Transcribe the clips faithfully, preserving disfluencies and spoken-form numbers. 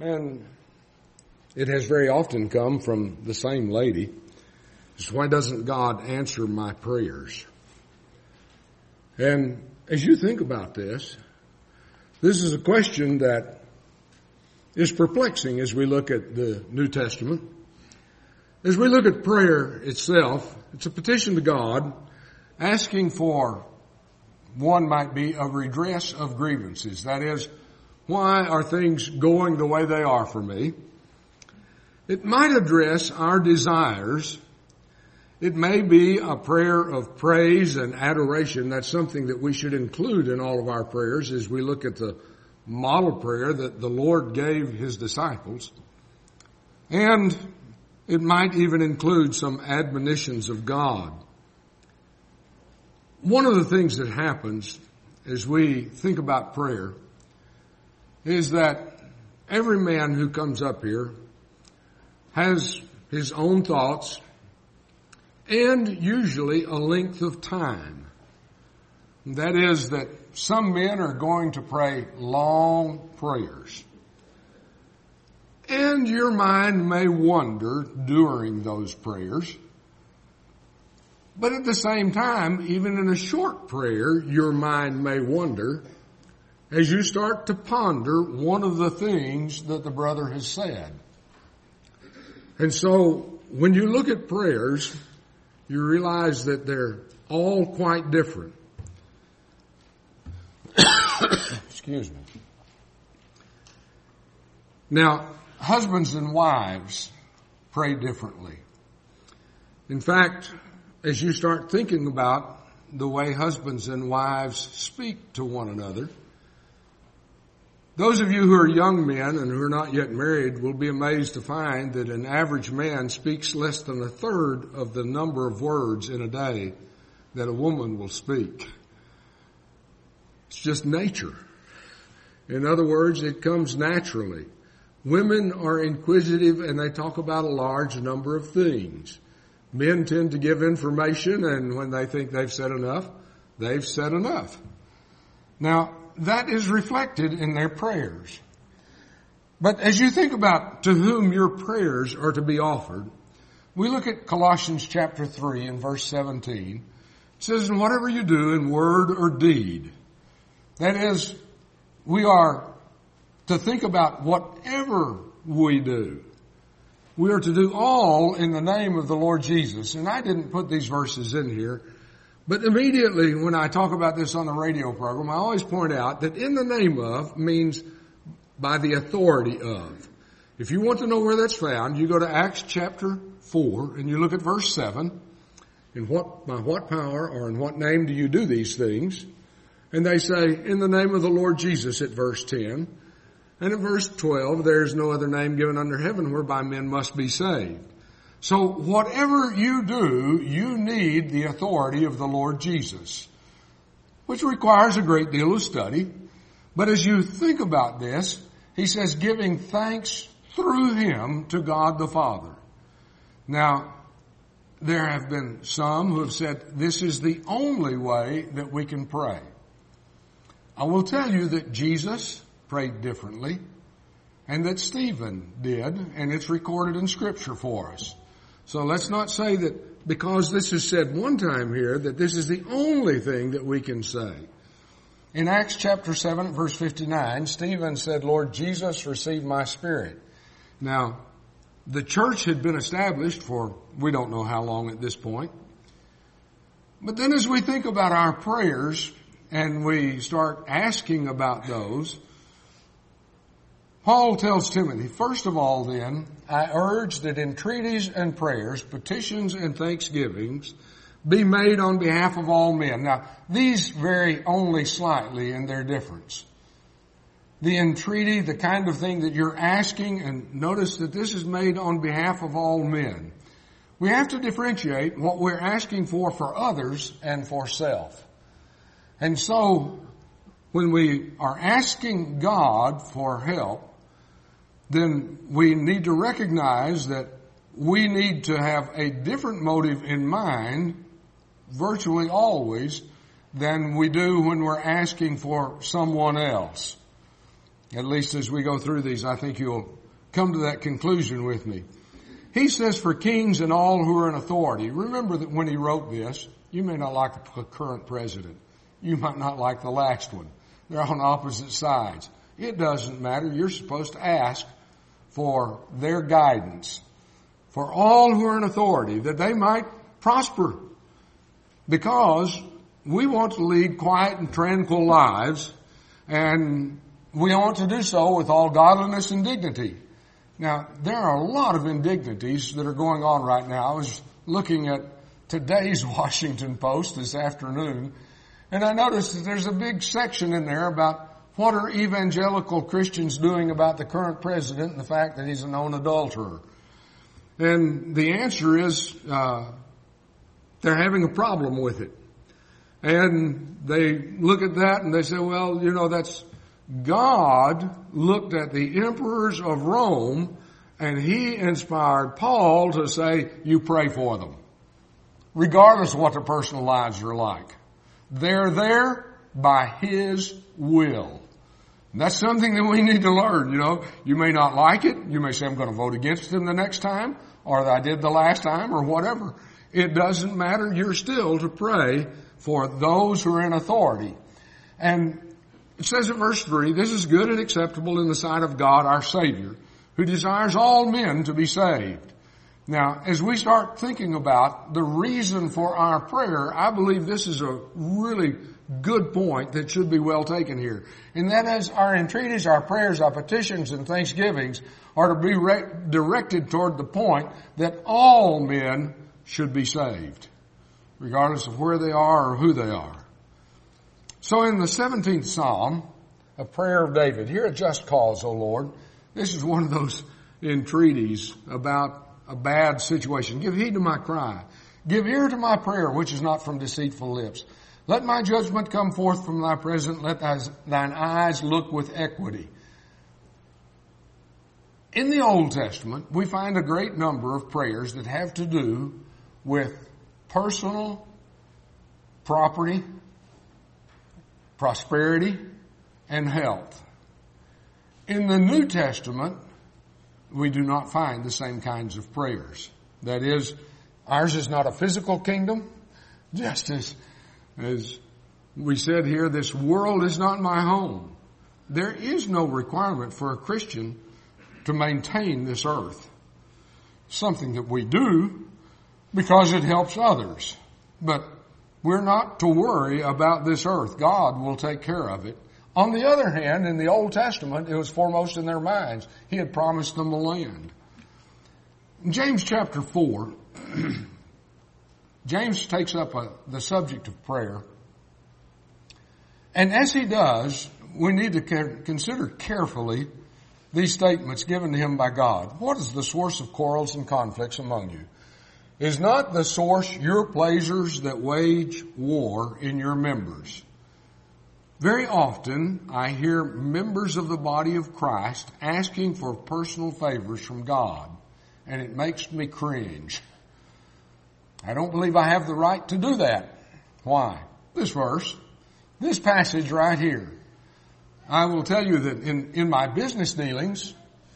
And it has very often come from the same lady. It's, why doesn't God answer my prayers? And as you think about this, this is a question that is perplexing as we look at the New Testament. As we look at prayer itself, it's a petition to God asking for, one might be, a redress of grievances. That is, why are things going the way they are for me? It might address our desires. It may be a prayer of praise and adoration. That's something that we should include in all of our prayers as we look at the model prayer that the Lord gave His disciples. And it might even include some admonitions of God. One of the things that happens as we think about prayer is that every man who comes up here has his own thoughts and usually a length of time. That is that some men are going to pray long prayers. And your mind may wander during those prayers. But at the same time, even in a short prayer, your mind may wander as you start to ponder one of the things that the brother has said. And so when you look at prayers, you realize that they're all quite different. Excuse me. Now, husbands and wives pray differently. In fact, as you start thinking about the way husbands and wives speak to one another, those of you who are young men and who are not yet married will be amazed to find that an average man speaks less than a third of the number of words in a day that a woman will speak. It's just nature. In other words, it comes naturally. Women are inquisitive and they talk about a large number of things. Men tend to give information, and when they think they've said enough, they've said enough. Now, that is reflected in their prayers. But as you think about to whom your prayers are to be offered, we look at Colossians chapter three and verse seventeen. It says, "And whatever you do in word or deed," that is, we are to think about whatever we do. We are to do all in the name of the Lord Jesus. And I didn't put these verses in here, but immediately when I talk about this on the radio program, I always point out that in the name of means by the authority of. If you want to know where that's found, you go to Acts chapter four and you look at verse seven. In what, by what power or in what name do you do these things? And they say, in the name of the Lord Jesus at verse ten. And at verse twelve, there is no other name given under heaven whereby men must be saved. So whatever you do, you need the authority of the Lord Jesus, which requires a great deal of study. But as you think about this, he says, giving thanks through him to God the Father. Now, there have been some who have said this is the only way that we can pray. I will tell you that Jesus prayed differently, and that Stephen did, and it's recorded in Scripture for us. So let's not say that because this is said one time here, that this is the only thing that we can say. In Acts chapter seven, verse fifty-nine, Stephen said, "Lord Jesus, receive my spirit." Now, the church had been established for we don't know how long at this point. But then as we think about our prayers and we start asking about those, Paul tells Timothy, first of all then, I urge that entreaties and prayers, petitions and thanksgivings be made on behalf of all men. Now, these vary only slightly in their difference. The entreaty, the kind of thing that you're asking, and notice that this is made on behalf of all men. We have to differentiate what we're asking for for others and for self. And so, when we are asking God for help, then we need to recognize that we need to have a different motive in mind virtually always than we do when we're asking for someone else. At least as we go through these, I think you'll come to that conclusion with me. He says for kings and all who are in authority. Remember that when he wrote this, you may not like the current president. You might not like the last one. They're on opposite sides. It doesn't matter. You're supposed to ask for their guidance. For all who are in authority, that they might prosper. Because we want to lead quiet and tranquil lives, and we want to do so with all godliness and dignity. Now, there are a lot of indignities that are going on right now. I was looking at today's Washington Post this afternoon, and I noticed that there's a big section in there about what are evangelical Christians doing about the current president and the fact that he's a known adulterer. And the answer is uh, they're having a problem with it. And they look at that and they say, well, you know, that's God looked at the emperors of Rome and he inspired Paul to say, you pray for them, regardless of what their personal lives are like. They're there by his will. And that's something that we need to learn, you know. You may not like it. You may say, I'm going to vote against him the next time, or I did the last time, or whatever. It doesn't matter. You're still to pray for those who are in authority. And it says in verse three, this is good and acceptable in the sight of God our Savior, who desires all men to be saved. Now, as we start thinking about the reason for our prayer, I believe this is a really good point that should be well taken here. And that is our entreaties, our prayers, our petitions, and thanksgivings are to be re- directed toward the point that all men should be saved, regardless of where they are or who they are. So in the seventeenth Psalm, a prayer of David, hear a just cause, O Lord. This is one of those entreaties about a bad situation. Give heed to my cry. Give ear to my prayer, which is not from deceitful lips. Let my judgment come forth from thy presence. Let thine eyes look with equity. In the Old Testament, we find a great number of prayers that have to do with personal property, prosperity, and health. In the New Testament, we do not find the same kinds of prayers. That is, ours is not a physical kingdom, just as, as we said here, this world is not my home. There is no requirement for a Christian to maintain this earth. Something that we do because it helps others. But we're not to worry about this earth. God will take care of it. On the other hand, in the Old Testament, it was foremost in their minds. He had promised them a land. In James chapter four, James takes up a, the subject of prayer. And as he does, we need to consider carefully these statements given to him by God. What is the source of quarrels and conflicts among you? Is not the source your pleasures that wage war in your members? Very often I hear members of the body of Christ asking for personal favors from God, and it makes me cringe. I don't believe I have the right to do that. Why? This verse, this passage right here. I will tell you that in, in my business dealings,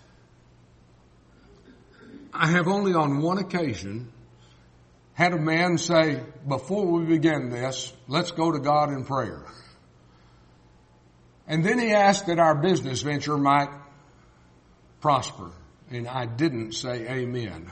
I have only on one occasion had a man say, before we begin this, let's go to God in prayer. And then he asked that our business venture might prosper. And I didn't say amen.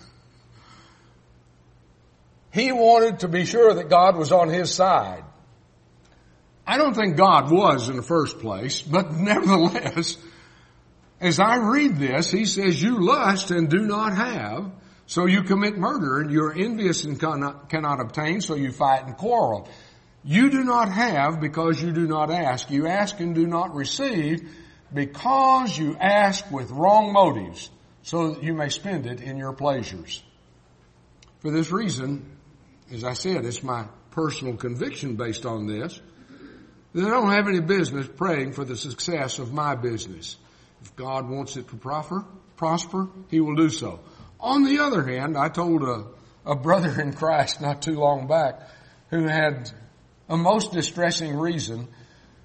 He wanted to be sure that God was on his side. I don't think God was in the first place, but nevertheless, as I read this, he says, you lust and do not have, so you commit murder, and you're envious and cannot, cannot obtain, so you fight and quarrel. You do not have because you do not ask. You ask and do not receive because you ask with wrong motives, so that you may spend it in your pleasures. For this reason, as I said, it's my personal conviction based on this, that I don't have any business praying for the success of my business. If God wants it to prosper, prosper, He will do so. On the other hand, I told a, a brother in Christ not too long back who had a most distressing reason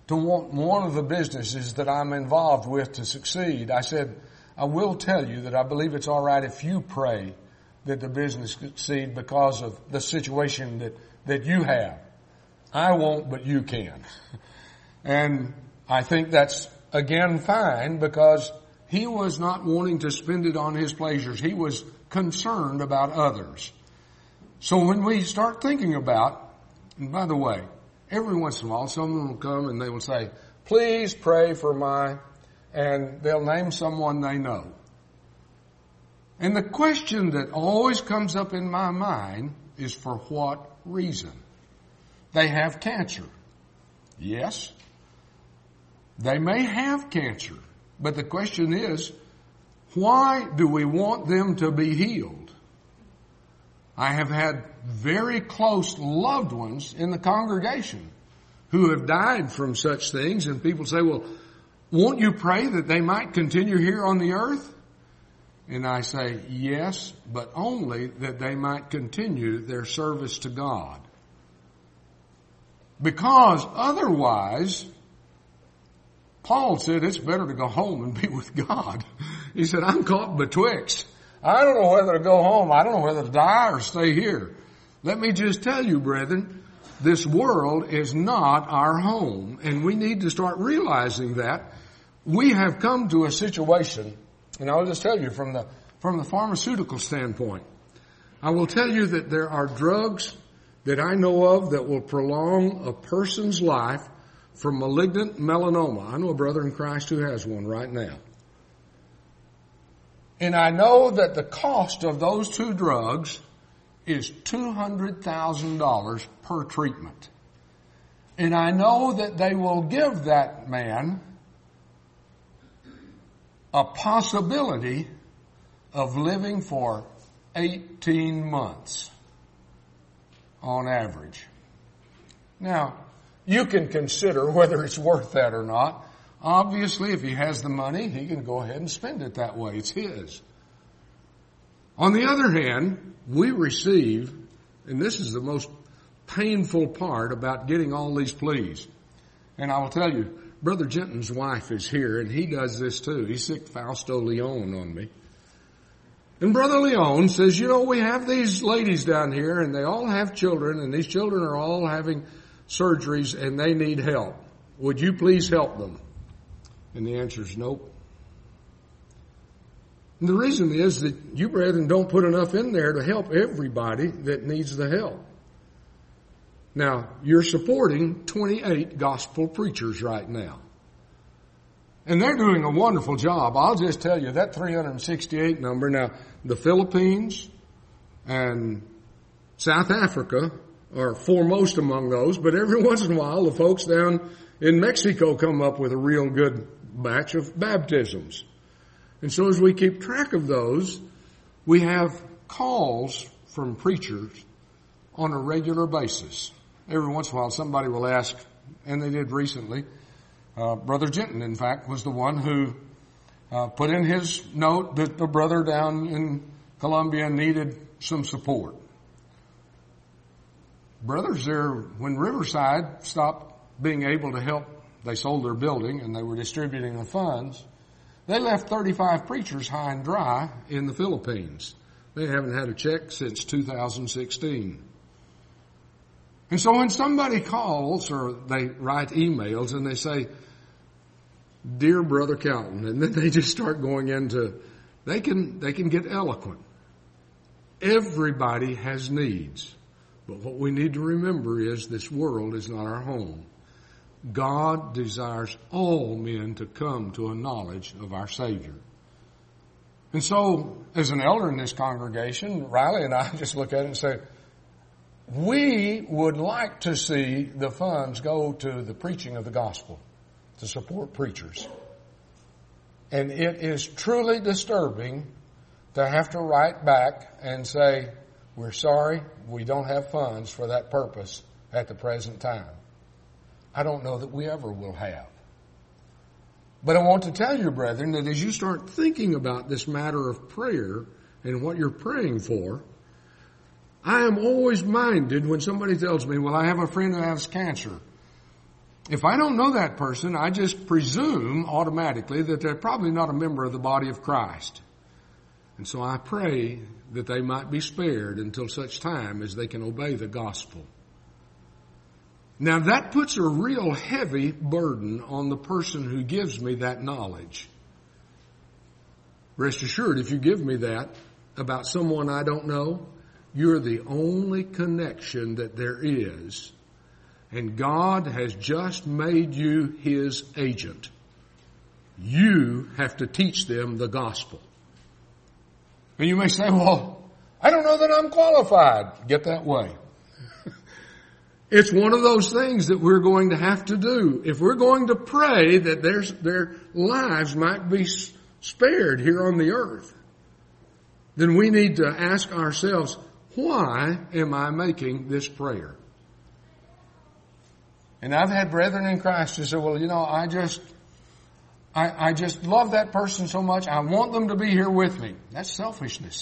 to want one of the businesses that I'm involved with to succeed, I said, I will tell you that I believe it's all right if you pray that the business succeed because of the situation that, that you have. I won't, but you can. And I think that's, again, fine, because he was not wanting to spend it on his pleasures. He was concerned about others. So when we start thinking about, and by the way, every once in a while someone will come and they will say, please pray for my, and they'll name someone they know. And the question that always comes up in my mind is, for what reason? They have cancer. Yes, they may have cancer. But the question is, why do we want them to be healed? I have had very close loved ones in the congregation who have died from such things, and people say, well, won't you pray that they might continue here on the earth? And I say, yes, but only that they might continue their service to God. Because otherwise, Paul said it's better to go home and be with God. He said, I'm caught betwixt. I don't know whether to go home. I don't know whether to die or stay here. Let me just tell you, brethren, this world is not our home, and we need to start realizing that. We have come to a situation, and I'll just tell you from the from the pharmaceutical standpoint, I will tell you that there are drugs that I know of that will prolong a person's life for malignant melanoma. I know a brother in Christ who has one right now. And I know that the cost of those two drugs is two hundred thousand dollars per treatment. And I know that they will give that man a possibility of living for eighteen months on average. Now, you can consider whether it's worth that or not. Obviously, if he has the money, he can go ahead and spend it that way. It's his. On the other hand, we receive, and this is the most painful part about getting all these pleas. And I will tell you, Brother Jenton's wife is here, and he does this too. He sicked Fausto Leon on me. And Brother Leon says, you know, we have these ladies down here, and they all have children, and these children are all having surgeries, and they need help. Would you please help them? And the answer is nope. And the reason is that you, brethren, don't put enough in there to help everybody that needs the help. Now, you're supporting twenty-eight gospel preachers right now. And they're doing a wonderful job. I'll just tell you, that three hundred sixty-eight number, now, the Philippines and South Africa are foremost among those, but every once in a while, the folks down in Mexico come up with a real good batch of baptisms. And so as we keep track of those, we have calls from preachers on a regular basis. Every once in a while, somebody will ask, and they did recently, uh, Brother Jenton, in fact, was the one who uh, put in his note that the brother down in Colombia needed some support. Brothers there, when Riverside stopped being able to help, they sold their building and they were distributing the funds. They left thirty-five preachers high and dry in the Philippines. They haven't had a check since two thousand sixteen. And so when somebody calls or they write emails and they say, Dear Brother Calton, and then they just start going into, they can, they can get eloquent. Everybody has needs. But what we need to remember is this world is not our home. God desires all men to come to a knowledge of our Savior. And so, as an elder in this congregation, Riley and I just look at it and say, we would like to see the funds go to the preaching of the gospel, to support preachers. And it is truly disturbing to have to write back and say, we're sorry, we don't have funds for that purpose at the present time. I don't know that we ever will have. But I want to tell you, brethren, that as you start thinking about this matter of prayer and what you're praying for, I am always minded when somebody tells me, well, I have a friend who has cancer. if I don't know that person, I just presume automatically that they're probably not a member of the body of Christ. And so I pray that they might be spared until such time as they can obey the gospel. Now that puts a real heavy burden on the person who gives me that knowledge. Rest assured, if you give me that about someone I don't know, you're the only connection that there is. And God has just made you His agent. You have to teach them the gospel. And you may say, well, I don't know that I'm qualified. Get that way. It's one of those things that we're going to have to do. If we're going to pray that there's, their lives might be spared here on the earth, then we need to ask ourselves, why am I making this prayer? And I've had brethren in Christ who say, well, you know, I just, I, I just love that person so much. I want them to be here with me. That's selfishness.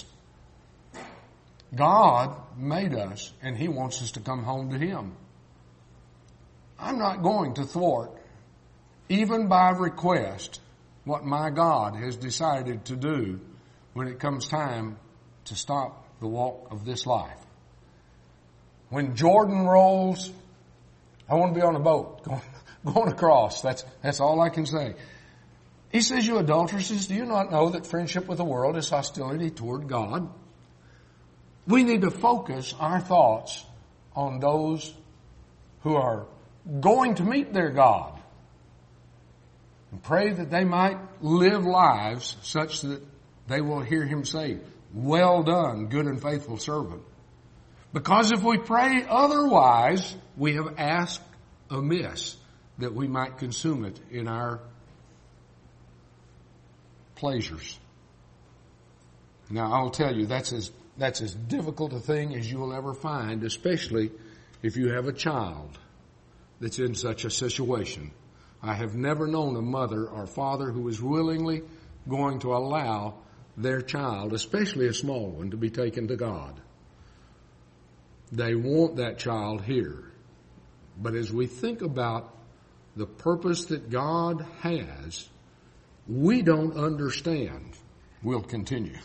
God made us and He wants us to come home to Him. I'm not going to thwart, even by request, what my God has decided to do when it comes time to stop the walk of this life. When Jordan rolls, I want to be on a boat going, going across. That's, that's all I can say. He says, you adulteresses, do you not know that friendship with the world is hostility toward God? We need to focus our thoughts on those who are going to meet their God and pray that they might live lives such that they will hear Him say, well done, good and faithful servant. Because if we pray otherwise, we have asked amiss that we might consume it in our pleasures. Now, I'll tell you, that's as That's as difficult a thing as you will ever find, especially if you have a child that's in such a situation. I have never known a mother or father who is willingly going to allow their child, especially a small one, to be taken to God. They want that child here. But as we think about the purpose that God has, we don't understand. We'll continue.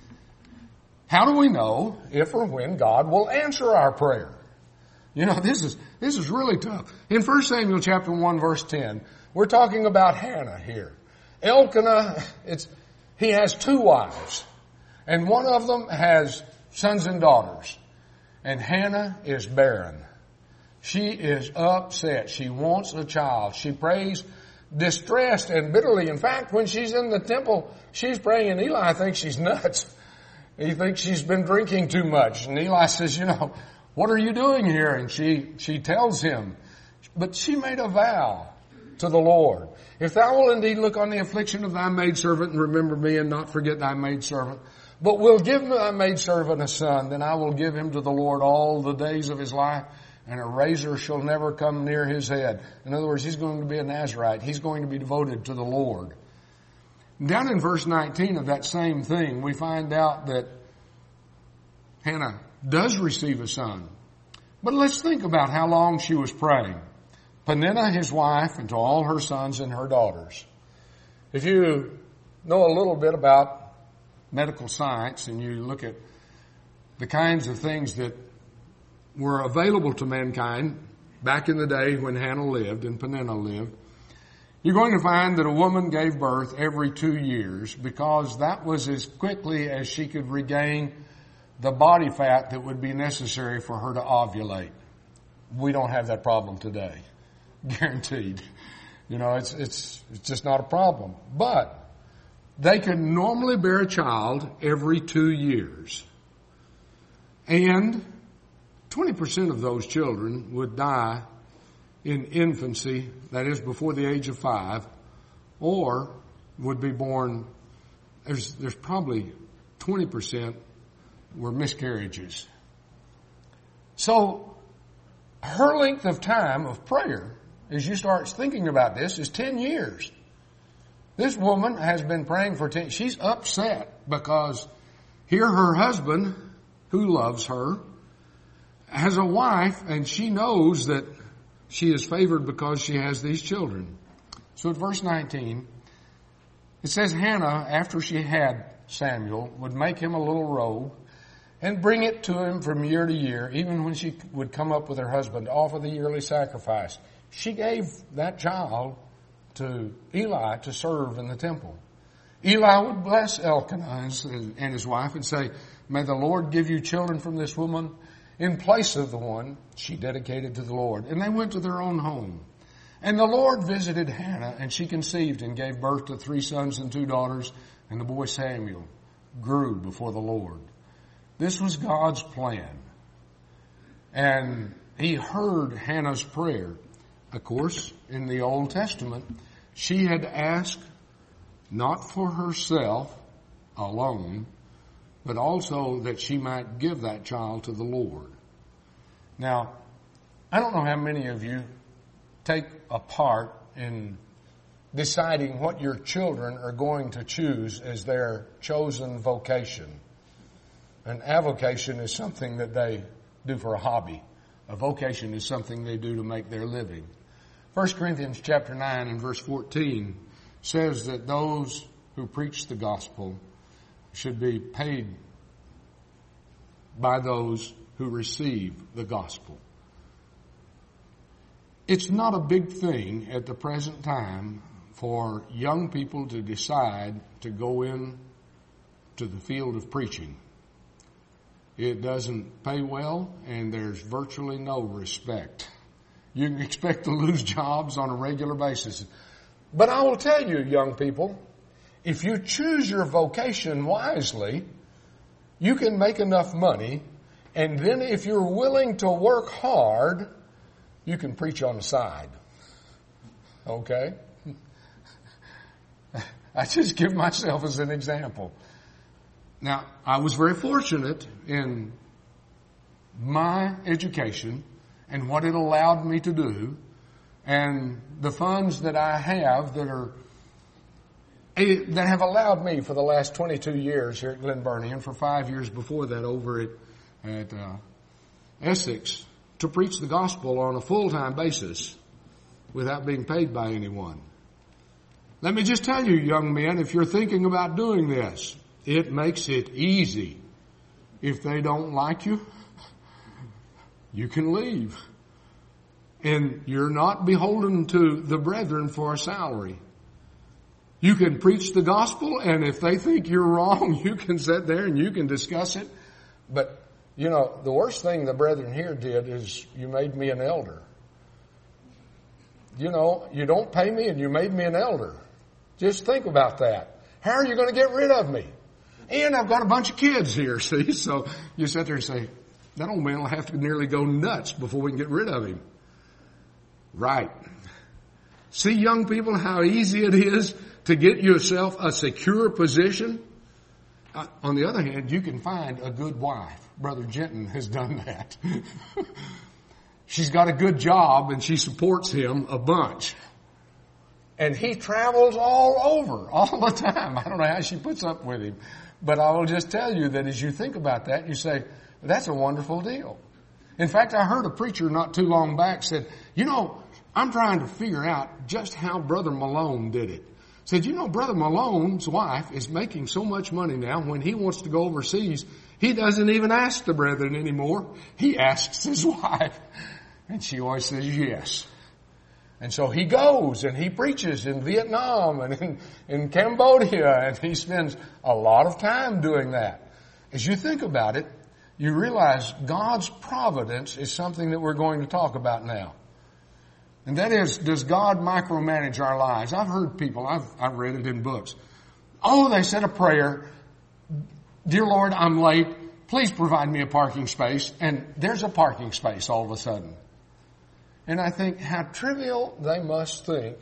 How do we know if or when God will answer our prayer? You know, this is, this is really tough. In First Samuel chapter one verse ten, we're talking about Hannah here. Elkanah, it's, he has two wives. And one of them has sons and daughters. And Hannah is barren. She is upset. She wants a child. She prays distressed and bitterly. In fact, when she's in the temple, she's praying, and Eli thinks she's nuts. He thinks she's been drinking too much. And Eli says, you know, what are you doing here? And she, she tells him. But she made a vow to the Lord. If thou wilt indeed look on the affliction of thy maidservant and remember me and not forget thy maidservant, but will give thy maidservant a son, then I will give him to the Lord all the days of his life, and a razor shall never come near his head. In other words, he's going to be a Nazirite. He's going to be devoted to the Lord. Down in verse nineteen of that same thing, we find out that Hannah does receive a son. But let's think about how long she was praying. Peninnah, his wife, and to all her sons and her daughters. If you know a little bit about medical science and you look at the kinds of things that were available to mankind back in the day when Hannah lived and Peninnah lived, you're going to find that a woman gave birth every two years because that was as quickly as she could regain the body fat that would be necessary for her to ovulate. We don't have that problem today. Guaranteed. You know, it's, it's, it's just not a problem. But they could normally bear a child every two years. And twenty percent of those children would die in infancy, that is before the age of five, or would be born, there's, there's probably twenty percent were miscarriages. So her length of time of prayer, as you start thinking about this, is ten years. This woman has been praying for ten, she's upset because here her husband, who loves her, has a wife, and she knows that She is favored because she has these children. So at verse nineteen, it says Hannah, after she had Samuel, would make him a little robe and bring it to him from year to year, even when she would come up with her husband to offer the yearly sacrifice. She gave that child to Eli to serve in the temple. Eli would bless Elkanah and his wife and say, "May the Lord give you children from this woman in place of the one she dedicated to the Lord." And they went to their own home. And the Lord visited Hannah, and she conceived and gave birth to three sons and two daughters, and the boy Samuel grew before the Lord. This was God's plan. And he heard Hannah's prayer. Of course, in the Old Testament, she had asked not for herself alone, but also that she might give that child to the Lord. Now, I don't know how many of you take a part in deciding what your children are going to choose as their chosen vocation. An avocation is something that they do for a hobby. A vocation is something they do to make their living. First Corinthians chapter nine and verse fourteen says that those who preach the gospel should be paid by those who receive the gospel. It's not a big thing at the present time for young people to decide to go in to the field of preaching. It doesn't pay well, and there's virtually no respect. You can expect to lose jobs on a regular basis. But I will tell you, young people, if you choose your vocation wisely, you can make enough money, and then if you're willing to work hard, you can preach on the side. Okay? I just give myself as an example. Now, I was very fortunate in my education and what it allowed me to do, and the funds that I have that are that have allowed me for the last twenty-two years here at Glen Burnie, and for five years before that over at at uh, Essex, to preach the gospel on a full-time basis without being paid by anyone. Let me just tell you, young men, if you're thinking about doing this, it makes it easy. If they don't like you, you can leave. And you're not beholden to the brethren for a salary. You can preach the gospel, and if they think you're wrong, you can sit there and you can discuss it. But, you know, the worst thing the brethren here did is you made me an elder. You know, you don't pay me and you made me an elder. Just think about that. How are you going to get rid of me? And I've got a bunch of kids here, see? So you sit there and say, that old man will have to nearly go nuts before we can get rid of him. Right. See, young people, how easy it is to get yourself a secure position. Uh, on the other hand, you can find a good wife. Brother Jenton has done that. She's got a good job and she supports him a bunch. And he travels all over, all the time. I don't know how she puts up with him. But I will just tell you that as you think about that, you say, that's a wonderful deal. In fact, I heard a preacher not too long back said, you know, I'm trying to figure out just how Brother Malone did it. Said, you know, Brother Malone's wife is making so much money now when he wants to go overseas, he doesn't even ask the brethren anymore. He asks his wife. And she always says yes. And so he goes and he preaches in Vietnam and in, in Cambodia, and he spends a lot of time doing that. As you think about it, you realize God's providence is something that we're going to talk about now. And that is, does God micromanage our lives? I've heard people, I've, I've read it in books. Oh, they said a prayer, dear Lord, I'm late, please provide me a parking space, and there's a parking space all of a sudden. And I think how trivial they must think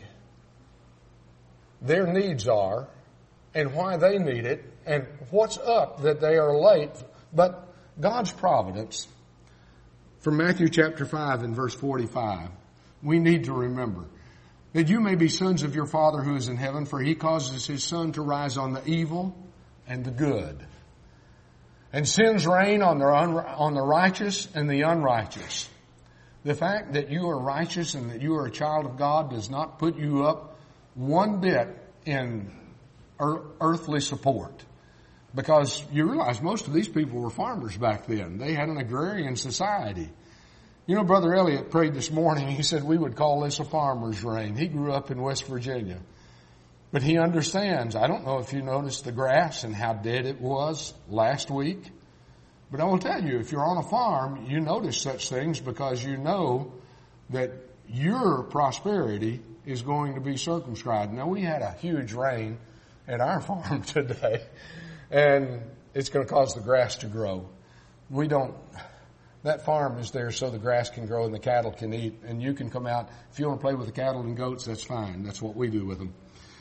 their needs are and why they need it and what's up that they are late. But God's providence, from Matthew chapter five and verse forty-five, we need to remember that you may be sons of your Father who is in heaven, for he causes his sun to rise on the evil and the good, and sends rain on the, un- on the righteous and the unrighteous. The fact that you are righteous and that you are a child of God does not put you up one bit in earthly support. Because you realize most of these people were farmers back then. They had an agrarian society. You know, Brother Elliott prayed this morning. He said we would call this a farmer's reign. He grew up in West Virginia. But he understands. I don't know if you noticed the grass and how dead it was last week. But I will tell you, if you're on a farm, you notice such things because you know that your prosperity is going to be circumscribed. Now, we had a huge rain at our farm today, and it's going to cause the grass to grow. We don't, that farm is there so the grass can grow and the cattle can eat, and you can come out. If you want to play with the cattle and goats, that's fine. That's what we do with them.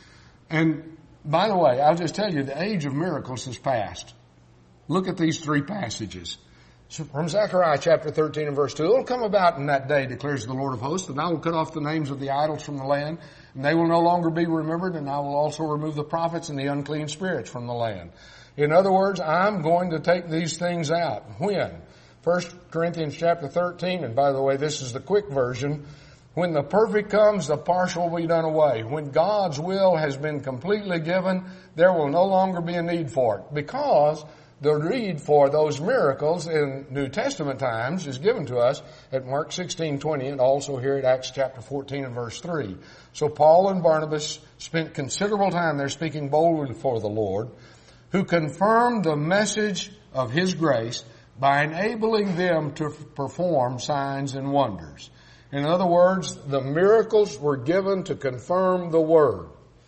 And by the way, I'll just tell you, the age of miracles has passed. Look at these three passages. So from Zechariah chapter thirteen and verse two, it will come about in that day, declares the Lord of hosts, and I will cut off the names of the idols from the land, and they will no longer be remembered, and I will also remove the prophets and the unclean spirits from the land. In other words, I'm going to take these things out. When? First Corinthians chapter thirteen, and by the way, this is the quick version. When the perfect comes, the partial will be done away. When God's will has been completely given, there will no longer be a need for it, because the need for those miracles in New Testament times is given to us at Mark sixteen twenty and also here at Acts chapter fourteen and verse three. So Paul and Barnabas spent considerable time there speaking boldly for the Lord, who confirmed the message of His grace by enabling them to perform signs and wonders. In other words, the miracles were given to confirm the Word.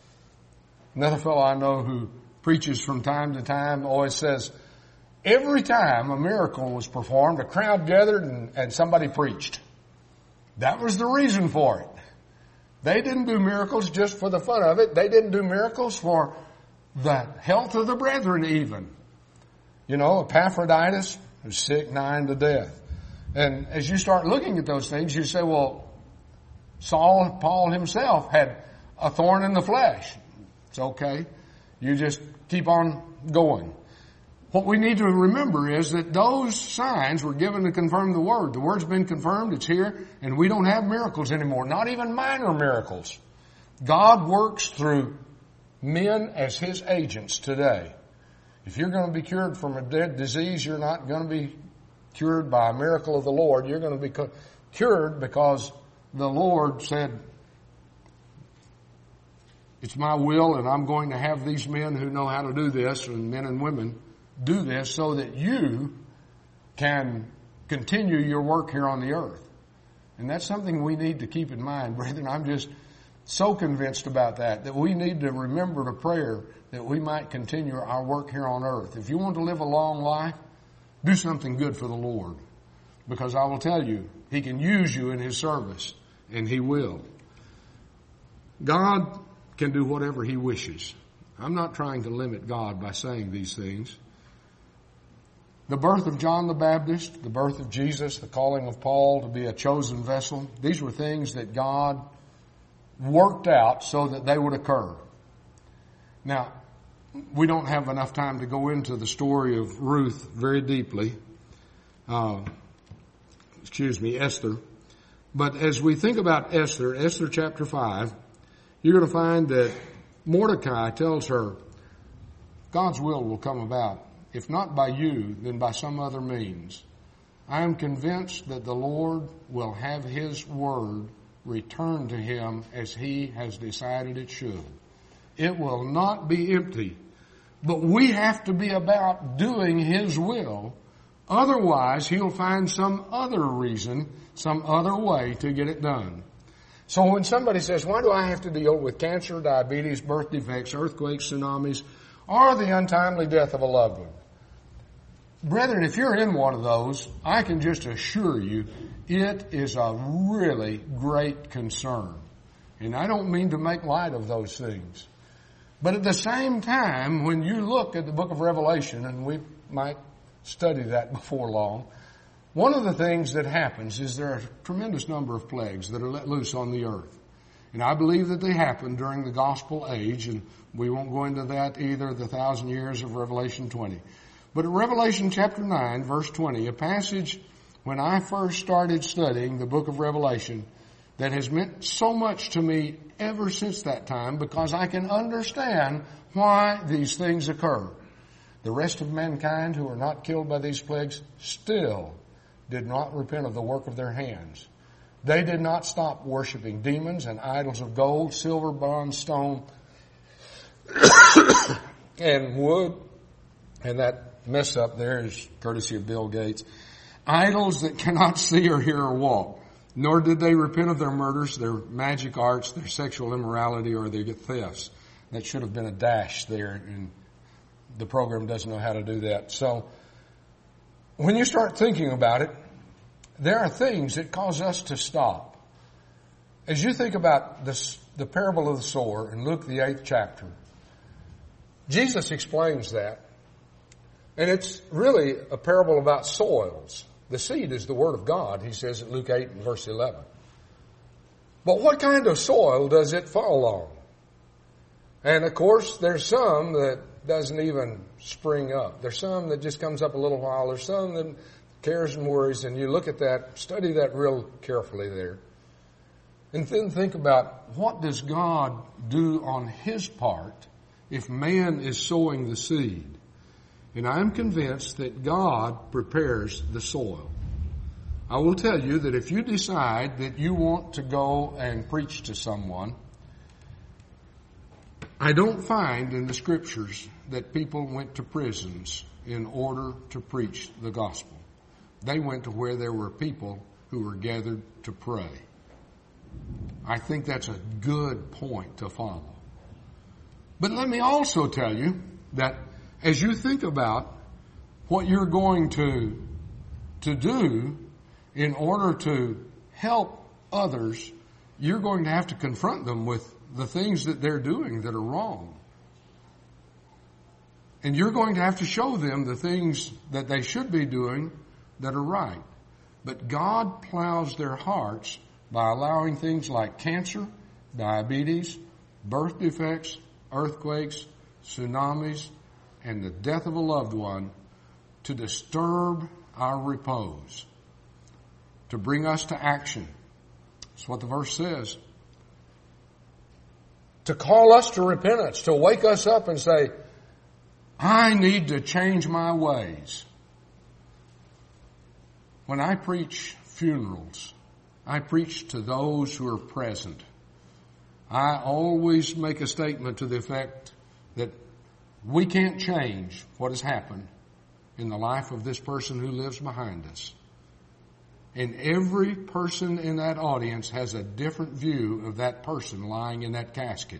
Another fellow I know who preaches from time to time always says, every time a miracle was performed, a crowd gathered and, and somebody preached. That was the reason for it. They didn't do miracles just for the fun of it. They didn't do miracles for the health of the brethren even. You know, Epaphroditus was sick, nigh unto death. And as you start looking at those things, you say, well, Saul, Paul himself had a thorn in the flesh. It's okay. You just keep on going. What we need to remember is that those signs were given to confirm the Word. The Word's been confirmed, it's here, and we don't have miracles anymore, not even minor miracles. God works through men as His agents today. If you're going to be cured from a dead disease, you're not going to be cured by a miracle of the Lord. You're going to be cured because the Lord said, it's my will and I'm going to have these men who know how to do this, and men and women, do this so that you can continue your work here on the earth. And that's something we need to keep in mind, brethren. I'm just so convinced about that, that we need to remember the prayer that we might continue our work here on earth. If you want to live a long life, do something good for the Lord. Because I will tell you, He can use you in His service, and He will. God can do whatever He wishes. I'm not trying to limit God by saying these things. The birth of John the Baptist, the birth of Jesus, the calling of Paul to be a chosen vessel, these were things that God worked out so that they would occur. Now, we don't have enough time to go into the story of Ruth very deeply. Uh, excuse me, Esther. But as we think about Esther, Esther chapter five, you're going to find that Mordecai tells her, God's will will come about. If not by you, then by some other means. I am convinced that the Lord will have His word returned to Him as He has decided it should. It will not be empty. But we have to be about doing His will. Otherwise, He'll find some other reason, some other way to get it done. So when somebody says, why do I have to deal with cancer, diabetes, birth defects, earthquakes, tsunamis, or the untimely death of a loved one? Brethren, if you're in one of those, I can just assure you it is a really great concern. And I don't mean to make light of those things. But at the same time, when you look at the book of Revelation, and we might study that before long, one of the things that happens is there are a tremendous number of plagues that are let loose on the earth. And I believe that they happen during the gospel age, and we won't go into that either, the thousand years of Revelation twenty. But in Revelation chapter nine, verse twenty, a passage when I first started studying the book of Revelation that has meant so much to me ever since that time, because I can understand why these things occur. The rest of mankind who are not killed by these plagues still did not repent of the work of their hands. They did not stop worshiping demons and idols of gold, silver, bronze, stone, and wood. And that mess up there is courtesy of Bill Gates. Idols that cannot see or hear or walk. Nor did they repent of their murders, their magic arts, their sexual immorality, or their thefts. That should have been a dash there, and the program doesn't know how to do that. So, when you start thinking about it, there are things that cause us to stop. As you think about this, the parable of the sower in Luke the eighth chapter, Jesus explains that. And it's really a parable about soils. The seed is the Word of God, he says in Luke eight and verse eleven. But what kind of soil does it fall on? And of course, there's some that doesn't even spring up. There's some that just comes up a little while. There's some that cares and worries, and you look at that, study that real carefully there. And then think about, what does God do on his part if man is sowing the seed? And I'm convinced that God prepares the soil. I will tell you that if you decide that you want to go and preach to someone, I don't find in the scriptures that people went to prisons in order to preach the gospel. They went to where there were people who were gathered to pray. I think that's a good point to follow. But let me also tell you that as you think about what you're going to, to do in order to help others, you're going to have to confront them with the things that they're doing that are wrong. And you're going to have to show them the things that they should be doing that are right. But God plows their hearts by allowing things like cancer, diabetes, birth defects, earthquakes, tsunamis, and the death of a loved one to disturb our repose, to bring us to action. That's what the verse says. To call us to repentance, to wake us up and say, I need to change my ways. When I preach funerals, I preach to those who are present. I always make a statement to the effect that we can't change what has happened in the life of this person who lives behind us. And every person in that audience has a different view of that person lying in that casket.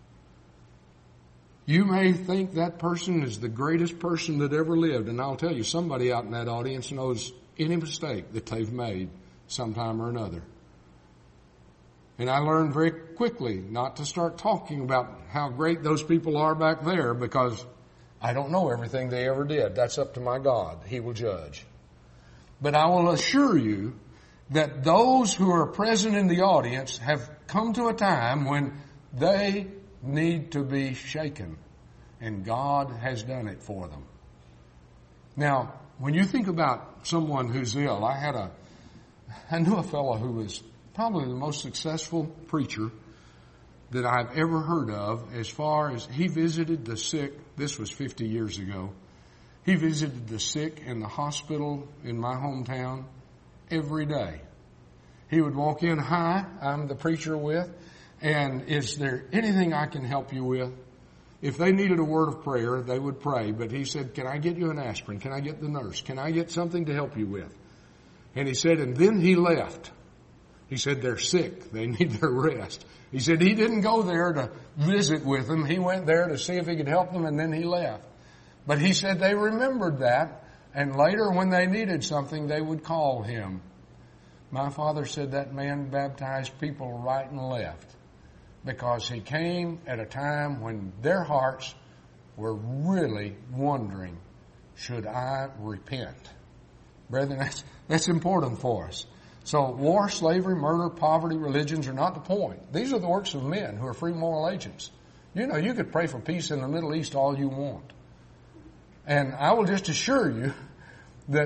You may think that person is the greatest person that ever lived, and I'll tell you, somebody out in that audience knows any mistake that they've made sometime or another. And I learned very quickly not to start talking about how great those people are back there, because I don't know everything they ever did. That's up to my God. He will judge. But I will assure you that those who are present in the audience have come to a time when they need to be shaken, and God has done it for them. Now, when you think about someone who's ill, I had a, I knew a fellow who was probably the most successful preacher that I've ever heard of, as far as he visited the sick. This was fifty years ago. He visited the sick in the hospital in my hometown every day. He would walk in, hi, I'm the preacher with, and is there anything I can help you with? If they needed a word of prayer, they would pray. But he said, can I get you an aspirin? Can I get the nurse? Can I get something to help you with? And he said, and then he left. He said, they're sick. They need their rest. He said he didn't go there to visit with them. He went there to see if he could help them, and then he left. But he said they remembered that, and later when they needed something, they would call him. My father said that man baptized people right and left, because he came at a time when their hearts were really wondering, should I repent? Brethren, that's, that's important for us. So war, slavery, murder, poverty, religions are not the point. These are the works of men who are free moral agents. You know, you could pray for peace in the Middle East all you want. And I will just assure you that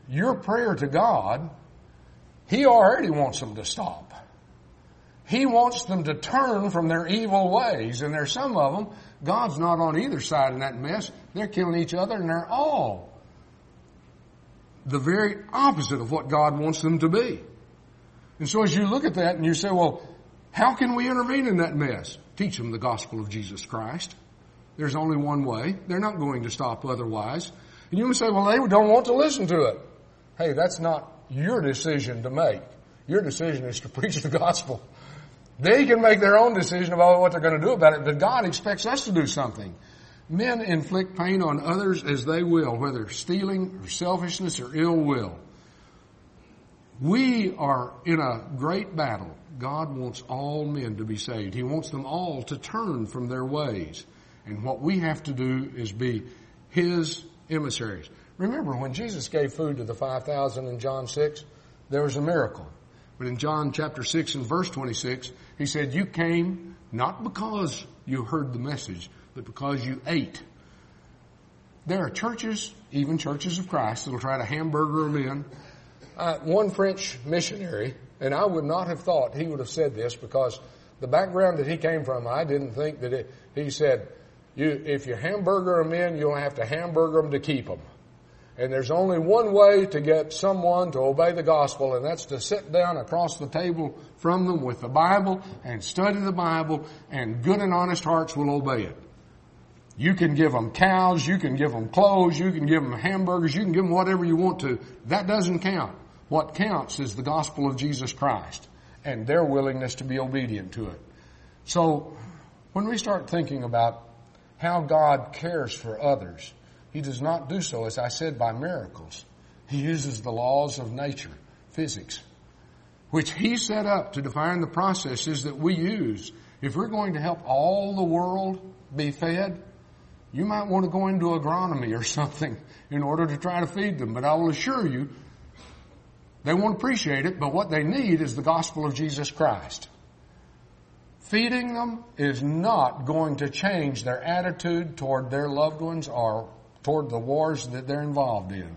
your prayer to God, He already wants them to stop. He wants them to turn from their evil ways. And there's some of them, God's not on either side in that mess. They're killing each other, and they're all the very opposite of what God wants them to be. And so as you look at that and you say, well, how can we intervene in that mess? Teach them the gospel of Jesus Christ. There's only one way. They're not going to stop otherwise. And you may say, well, they don't want to listen to it. Hey, that's not your decision to make. Your decision is to preach the gospel. They can make their own decision about what they're going to do about it, but God expects us to do something. Men inflict pain on others as they will, whether stealing or selfishness or ill will. We are in a great battle. God wants all men to be saved. He wants them all to turn from their ways. And what we have to do is be His emissaries. Remember, when Jesus gave food to the five thousand in John six, there was a miracle. But in John chapter six and verse twenty-six, He said, you came not because you heard the message, but because you ate. There are churches, even churches of Christ, that will try to hamburger them in. Uh, one French missionary, and I would not have thought he would have said this because the background that he came from, I didn't think that it, he said, you, if you hamburger them in, you'll have to hamburger them to keep them. And there's only one way to get someone to obey the gospel, and that's to sit down across the table from them with the Bible and study the Bible, and good and honest hearts will obey it. You can give them cows, you can give them clothes, you can give them hamburgers, you can give them whatever you want to. That doesn't count. What counts is the gospel of Jesus Christ and their willingness to be obedient to it. So when we start thinking about how God cares for others, He does not do so, as I said, by miracles. He uses the laws of nature, physics, which He set up to define the processes that we use. If we're going to help all the world be fed, you might want to go into agronomy or something in order to try to feed them. But I will assure you, they won't appreciate it, but what they need is the gospel of Jesus Christ. Feeding them is not going to change their attitude toward their loved ones or toward the wars that they're involved in.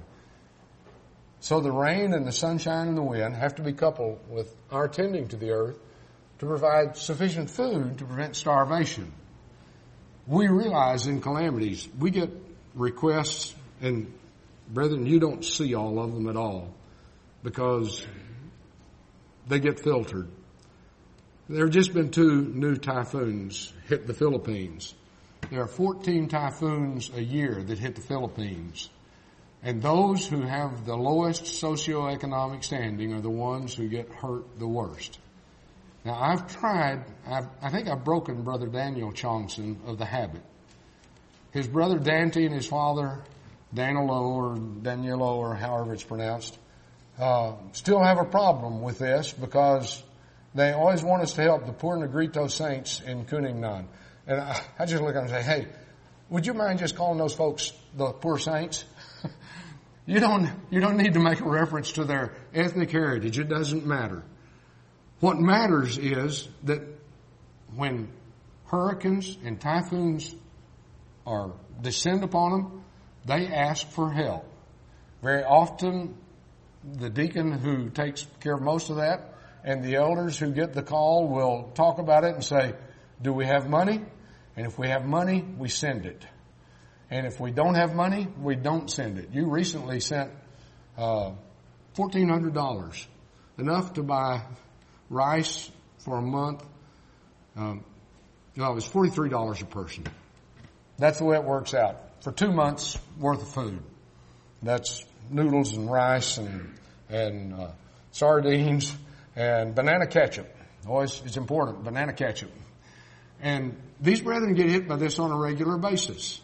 So the rain and the sunshine and the wind have to be coupled with our tending to the earth to provide sufficient food to prevent starvation. We realize in calamities, we get requests, and brethren, you don't see all of them at all because they get filtered. There have just been two new typhoons hit the Philippines. There are fourteen typhoons a year that hit the Philippines. And those who have the lowest socioeconomic standing are the ones who get hurt the worst. Now, I've tried, I've, I think I've broken Brother Daniel Chongson of the habit. His brother Dante and his father, Danilo or Danielo or however it's pronounced, uh, still have a problem with this because they always want us to help the poor Negrito saints in Kuningnan. And I, I just look at them and say, hey, would you mind just calling those folks the poor saints? you don't, you don't need to make a reference to their ethnic heritage. It doesn't matter. What matters is that when hurricanes and typhoons are descend upon them, they ask for help. Very often, the deacon who takes care of most of that and the elders who get the call will talk about it and say, do we have money? And if we have money, we send it. And if we don't have money, we don't send it. You recently sent uh, fourteen hundred dollars, enough to buy rice for a month. Um, no, it was forty-three dollars a person. That's the way it works out. For two months worth of food. That's noodles and rice and, and uh, sardines and banana ketchup. Always, it's important, banana ketchup. And these brethren get hit by this on a regular basis.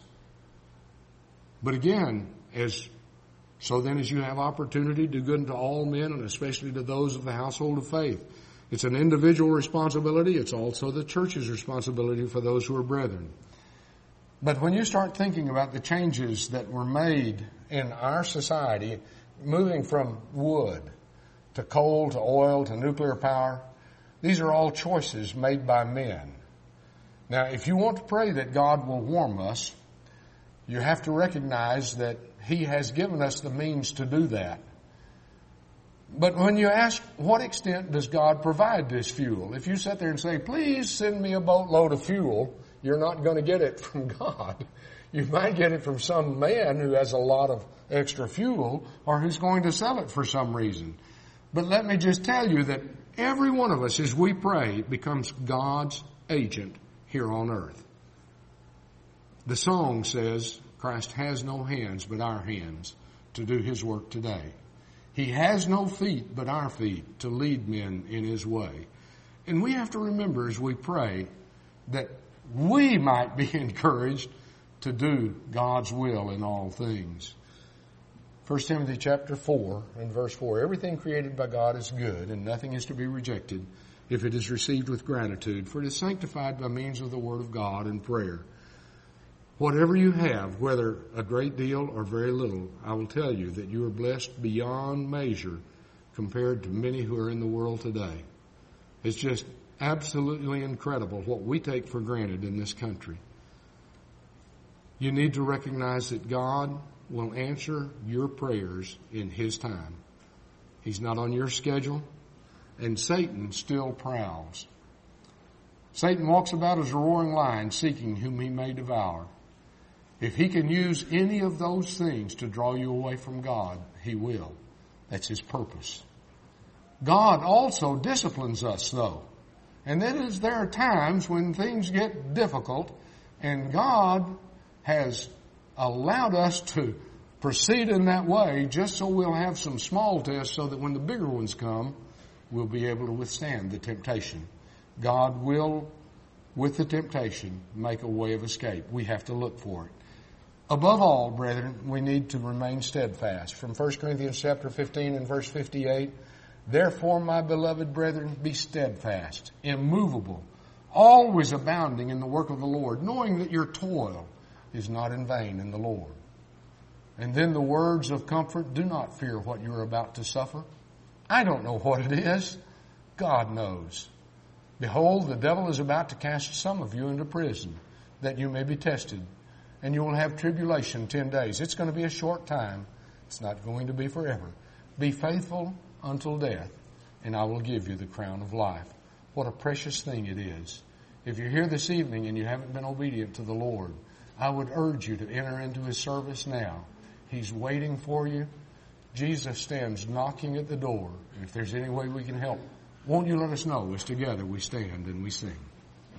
But again, as so then as you have opportunity to do good to all men, and especially to those of the household of faith, it's an individual responsibility. It's also the church's responsibility for those who are brethren. But when you start thinking about the changes that were made in our society, moving from wood to coal to oil to nuclear power, these are all choices made by men. Now, if you want to pray that God will warm us, you have to recognize that He has given us the means to do that. But when you ask, what extent does God provide this fuel? If you sit there and say, please send me a boatload of fuel, you're not going to get it from God. You might get it from some man who has a lot of extra fuel or who's going to sell it for some reason. But let me just tell you that every one of us, as we pray, becomes God's agent here on earth. The song says, Christ has no hands but our hands to do His work today. He has no feet but our feet to lead men in His way. And we have to remember as we pray that we might be encouraged to do God's will in all things. First Timothy chapter four and verse four, everything created by God is good, and nothing is to be rejected if it is received with gratitude, for it is sanctified by means of the word of God and prayer. Whatever you have, whether a great deal or very little, I will tell you that you are blessed beyond measure compared to many who are in the world today. It's just absolutely incredible what we take for granted in this country. You need to recognize that God will answer your prayers in His time. He's not on your schedule, and Satan still prowls. Satan walks about as a roaring lion, seeking whom he may devour. If he can use any of those things to draw you away from God, he will. That's his purpose. God also disciplines us, though. And that is, there are times when things get difficult, and God has allowed us to proceed in that way just so we'll have some small tests so that when the bigger ones come, we'll be able to withstand the temptation. God will, with the temptation, make a way of escape. We have to look for it. Above all, brethren, we need to remain steadfast. From First Corinthians chapter fifteen and verse fifty-eight, therefore, my beloved brethren, be steadfast, immovable, always abounding in the work of the Lord, knowing that your toil is not in vain in the Lord. And then the words of comfort, do not fear what you're about to suffer. I don't know what it is. God knows. Behold, the devil is about to cast some of you into prison, that you may be tested. And you will have tribulation ten days. It's going to be a short time. It's not going to be forever. Be faithful until death, and I will give you the crown of life. What a precious thing it is. If you're here this evening and you haven't been obedient to the Lord, I would urge you to enter into His service now. He's waiting for you. Jesus stands knocking at the door. And if there's any way we can help, won't you let us know as together we stand and we sing.